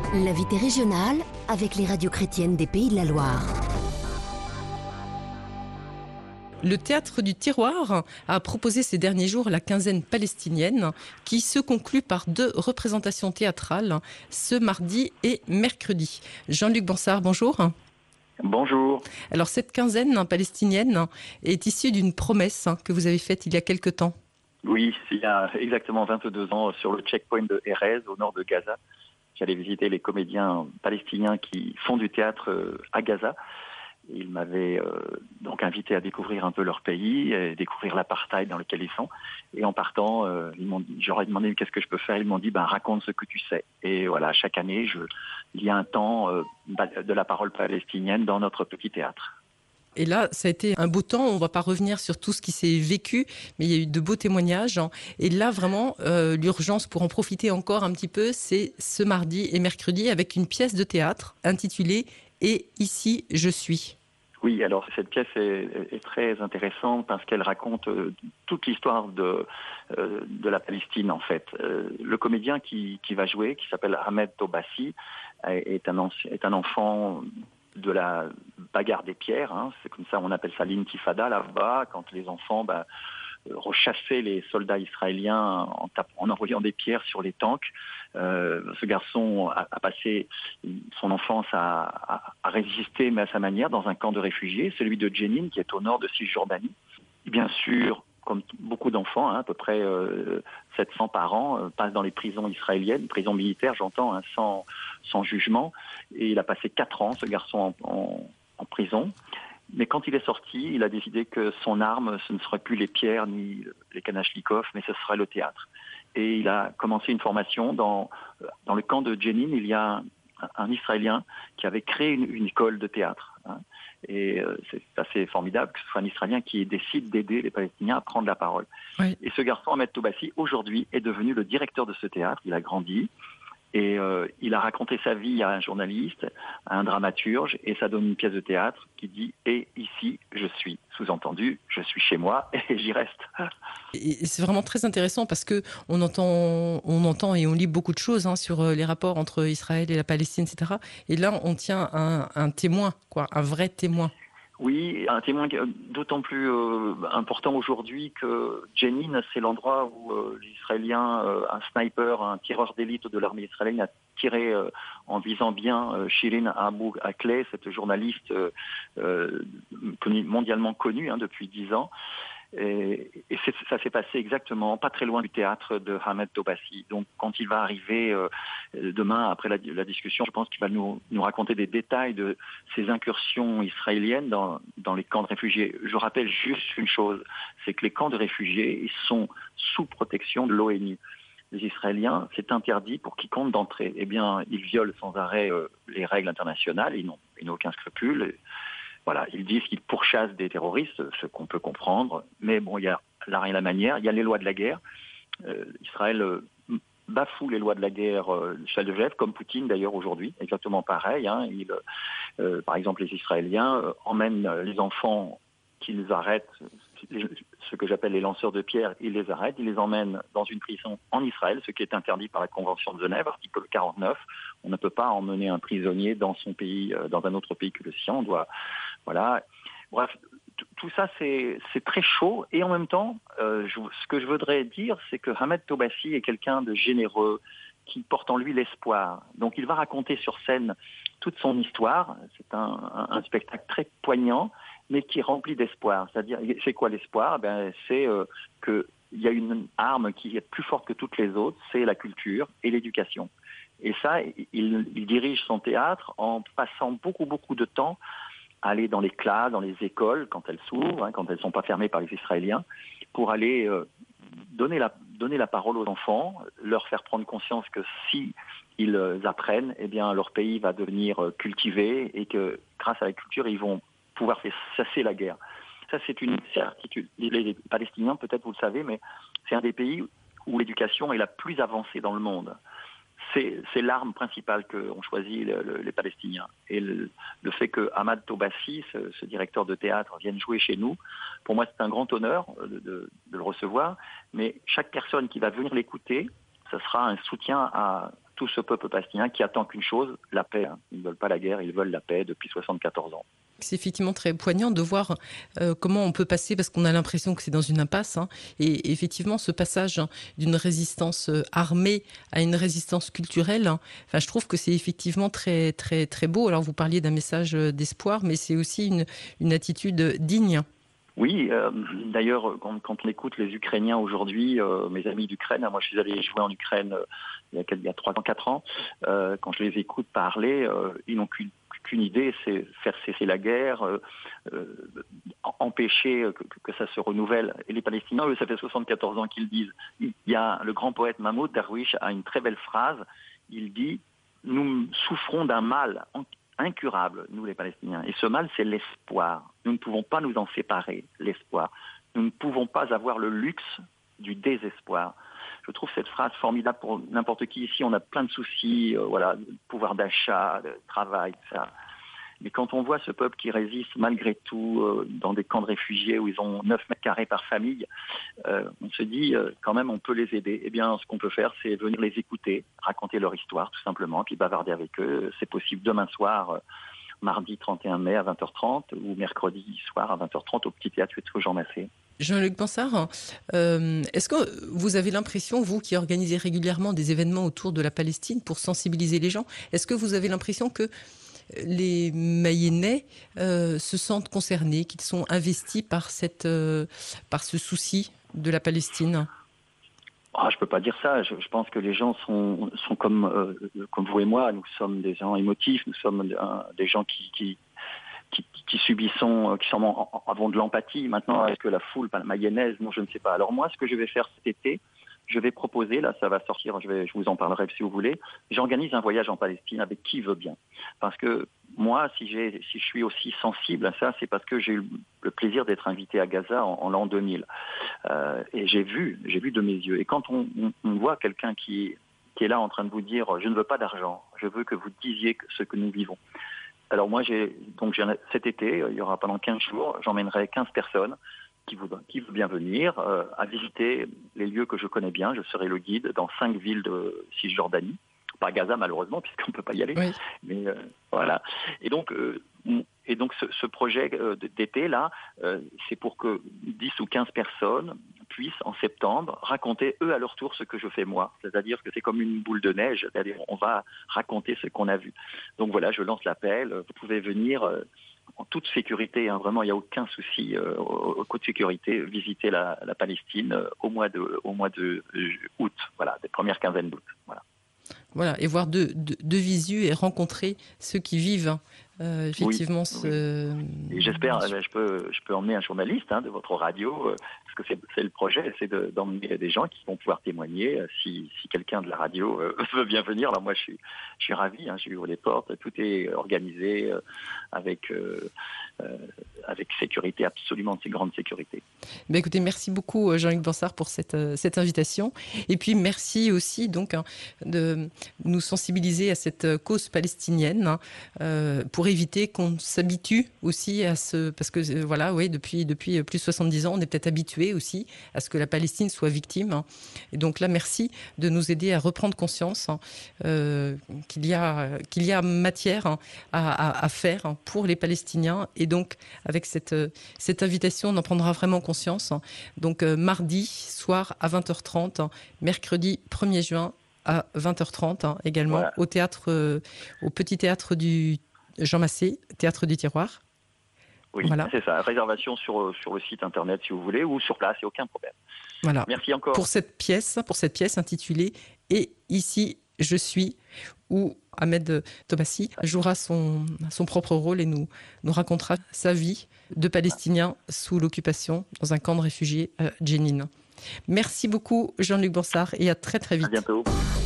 L'invité régional avec les radios chrétiennes des Pays de la Loire. Le Théâtre du Tiroir a proposé ces derniers jours la quinzaine palestinienne qui se conclut par 2 représentations théâtrales ce mardi et mercredi. Jean-Luc Bansard, bonjour. Bonjour. Alors cette quinzaine palestinienne est issue d'une promesse que vous avez faite il y a quelque temps. Oui, il y a exactement 22 ans, sur le checkpoint de Erez, au nord de Gaza, j'allais visiter les comédiens palestiniens qui font du théâtre à Gaza. Ils m'avaient donc invité à découvrir un peu leur pays, et découvrir l'apartheid dans lequel ils sont. Et en partant, j'aurais demandé qu'est-ce que je peux faire. Ils m'ont dit raconte ce que tu sais. Et voilà, chaque année, il y a un temps de la parole palestinienne dans notre petit théâtre. Et là, ça a été un beau temps. On ne va pas revenir sur tout ce qui s'est vécu, mais il y a eu de beaux témoignages. Et là, vraiment, l'urgence pour en profiter encore un petit peu, c'est ce mardi et mercredi avec une pièce de théâtre intitulée « Et ici, je suis ». Oui, alors cette pièce est très intéressante parce qu'elle raconte toute l'histoire de la Palestine, en fait. Le comédien qui va jouer, qui s'appelle Ahmed Tobassi, est un enfant de la bagarre des pierres, hein. C'est comme ça, on appelle ça l'intifada là-bas, quand les enfants rechassaient les soldats israéliens en envoyant des pierres sur les tanks. Ce garçon a passé son enfance à résister, mais à sa manière, dans un camp de réfugiés, celui de Jenin, qui est au nord de Cisjordanie. Et bien sûr, comme beaucoup d'enfants, à peu près 700 par an, passent dans les prisons israéliennes, prisons militaires, j'entends, sans jugement. Et il a passé 4 ans, ce garçon, en prison. Mais quand il est sorti, il a décidé que son arme, ce ne serait plus les pierres ni les kalachnikovs, mais ce serait le théâtre. Et il a commencé une formation dans le camp de Jenin. Il y a un Israélien qui avait créé une école de théâtre. Hein. Et c'est assez formidable que ce soit un Israélien qui décide d'aider les Palestiniens à prendre la parole. Oui. Et ce garçon, Ahmed Tobassi, aujourd'hui est devenu le directeur de ce théâtre. Il a grandi. Et il a raconté sa vie à un journaliste, à un dramaturge, et ça donne une pièce de théâtre qui dit « Et ici, je suis ». Sous-entendu, je suis chez moi et j'y reste. Et c'est vraiment très intéressant parce que on entend et on lit beaucoup de choses sur les rapports entre Israël et la Palestine, etc. Et là, on tient un témoin, un vrai témoin. Oui, un témoin d'autant plus important aujourd'hui que Jenin, c'est l'endroit où les Israéliens, un sniper, un tireur d'élite de l'armée israélienne a tiré en visant bien Shirin Abu Akleh, cette journaliste mondialement connue depuis 10 ans. Et ça s'est passé exactement pas très loin du théâtre de Ahmed Tobassi. Donc quand il va arriver demain après la discussion, je pense qu'il va nous raconter des détails de ces incursions israéliennes dans les camps de réfugiés. Je rappelle juste une chose, c'est que les camps de réfugiés, ils sont sous protection de l'ONU. Les Israéliens, c'est interdit pour quiconque d'entrer. Eh bien, ils violent sans arrêt les règles internationales, ils n'ont aucun scrupule. Voilà, ils disent qu'ils pourchassent des terroristes, ce qu'on peut comprendre, mais bon, il y a la rien la manière, il y a les lois de la guerre. Israël bafoue les lois de la guerre de Genève, comme Poutine d'ailleurs aujourd'hui, exactement pareil. Hein. Par exemple, les Israéliens emmènent les enfants qu'ils arrêtent, ce que j'appelle les lanceurs de pierres, ils les arrêtent, ils les emmènent dans une prison en Israël, ce qui est interdit par la Convention de Genève, article 49. On ne peut pas emmener un prisonnier dans son pays, dans un autre pays que le sien. On doit, voilà. Bref, tout ça c'est très chaud. Et en même temps, ce que je voudrais dire, c'est que Ahmed Tobassi est quelqu'un de généreux, qui porte en lui l'espoir. Donc il va raconter sur scène toute son histoire. C'est un spectacle très poignant, mais qui est rempli d'espoir. C'est-à-dire, c'est quoi l'espoir ? C'est qu'il y a une arme qui est plus forte que toutes les autres, c'est la culture et l'éducation. Et ça, il dirige son théâtre en passant beaucoup de temps à aller dans les classes, dans les écoles, quand elles s'ouvrent, quand elles ne sont pas fermées par les Israéliens, pour aller donner la parole aux enfants, leur faire prendre conscience que si ils apprennent, eh bien leur pays va devenir cultivé et que grâce à la culture, ils vont pouvoir faire cesser la guerre. Ça, c'est une certitude. Les Palestiniens, peut-être vous le savez, mais c'est un des pays où l'éducation est la plus avancée dans le monde. C'est l'arme principale qu'ont choisi les Palestiniens. Et le fait que Ahmed Tobassi, ce directeur de théâtre, vienne jouer chez nous, pour moi c'est un grand honneur de le recevoir, mais chaque personne qui va venir l'écouter, ce sera un soutien à tout ce peuple palestinien qui attend qu'une chose, la paix. Ils ne veulent pas la guerre, ils veulent la paix depuis 74 ans. C'est effectivement très poignant de voir comment on peut passer, parce qu'on a l'impression que c'est dans une impasse, et effectivement ce passage d'une résistance armée à une résistance culturelle, enfin, je trouve que c'est effectivement très, très, très beau. Alors vous parliez d'un message d'espoir, mais c'est aussi une attitude digne. Oui, d'ailleurs, quand on écoute les Ukrainiens aujourd'hui, mes amis d'Ukraine, moi je suis allé jouer en Ukraine il y a 3 ans, 4 ans, quand je les écoute parler, ils n'ont qu'une idée, c'est faire cesser la guerre, empêcher que ça se renouvelle. Et les Palestiniens, eux, ça fait 74 ans qu'ils disent. Il y a le grand poète Mahmoud Darwish a une très belle phrase, il dit « Nous souffrons d'un mal incurable, nous les Palestiniens. Et ce mal, c'est l'espoir. Nous ne pouvons pas nous en séparer, l'espoir. Nous ne pouvons pas avoir le luxe du désespoir. » Je trouve cette phrase formidable pour n'importe qui. Ici, on a plein de soucis, pouvoir d'achat, de travail, tout ça. Mais quand on voit ce peuple qui résiste malgré tout dans des camps de réfugiés où ils ont 9 mètres carrés par famille, on se dit quand même on peut les aider. Eh bien, ce qu'on peut faire, c'est venir les écouter, raconter leur histoire tout simplement, puis bavarder avec eux. C'est possible demain soir, mardi 31 mai à 20h30 ou mercredi soir à 20h30 au Petit Théâtre Jean Massé. Jean-Luc Bansard, est-ce que vous avez l'impression, vous qui organisez régulièrement des événements autour de la Palestine pour sensibiliser les gens, est-ce que vous avez l'impression que les Mayennais se sentent concernés, qu'ils sont investis par ce souci de la Palestine ? Je ne peux pas dire ça. Je pense que les gens sont comme vous et moi. Nous sommes des gens émotifs. Nous sommes des gens qui avons de l'empathie. Maintenant, est-ce que la foule mayonnaise, non, je ne sais pas. Alors moi, ce que je vais faire cet été, je vais proposer, là ça va sortir, je vous en parlerai si vous voulez, j'organise un voyage en Palestine avec qui veut bien. Parce que moi, si je suis aussi sensible à ça, c'est parce que j'ai eu le plaisir d'être invité à Gaza en l'an 2000. Et j'ai vu de mes yeux. Et quand on voit quelqu'un qui est là en train de vous dire « je ne veux pas d'argent, je veux que vous disiez ce que nous vivons ». Alors moi, cet été, il y aura pendant 15 jours, j'emmènerai 15 personnes qui veut bien venir à visiter les lieux que je connais bien. Je serai le guide dans 5 villes de Cisjordanie. Pas Gaza, malheureusement, puisqu'on ne peut pas y aller. Oui. Mais voilà. Et donc ce projet d'été, là, c'est pour que 10 ou 15 personnes puissent, en septembre, raconter, eux, à leur tour, ce que je fais moi. C'est-à-dire que c'est comme une boule de neige. C'est-à-dire on va raconter ce qu'on a vu. Donc voilà, je lance l'appel. Vous pouvez venir en toute sécurité, vraiment, il n'y a aucun souci. Au coup de sécurité, visiter la Palestine au mois de août. Voilà, des premières quinzaines d'août. Voilà, et voir de visu et rencontrer ceux qui vivent effectivement oui. Et j'espère, je peux emmener un journaliste de votre radio, parce que c'est le projet, c'est d'emmener des gens qui vont pouvoir témoigner. Si quelqu'un de la radio veut bien venir, alors moi je suis ravi, j'ouvre les portes, tout est organisé avec sécurité, absolument de grande sécurité. Ben écoutez, merci beaucoup Jean-Luc Bansard pour cette invitation. Et puis merci aussi donc de nous sensibiliser à cette cause palestinienne pour éviter qu'on s'habitue aussi à parce que voilà, oui, depuis plus de 70 ans, on est peut-être habitué aussi à ce que la Palestine soit victime. Et donc là, merci de nous aider à reprendre conscience qu'il y a matière à faire pour les Palestiniens. Et donc, avec cette invitation, on en prendra vraiment conscience. Donc, mardi soir à 20h30, mercredi 1er juin à 20h30 également, voilà. Au Petit Théâtre du Jean Massé, Théâtre du Tiroir. Oui, voilà. C'est ça. Réservation sur le site internet si vous voulez, ou sur place, il n'y a aucun problème. Voilà. Merci encore. Pour cette pièce intitulée « Et ici, je suis », où Ahmed Tomassi jouera son propre rôle et nous racontera sa vie de Palestinien sous l'occupation dans un camp de réfugiés à Jenin. Merci beaucoup Jean-Luc Bansard et à très très vite. À bientôt.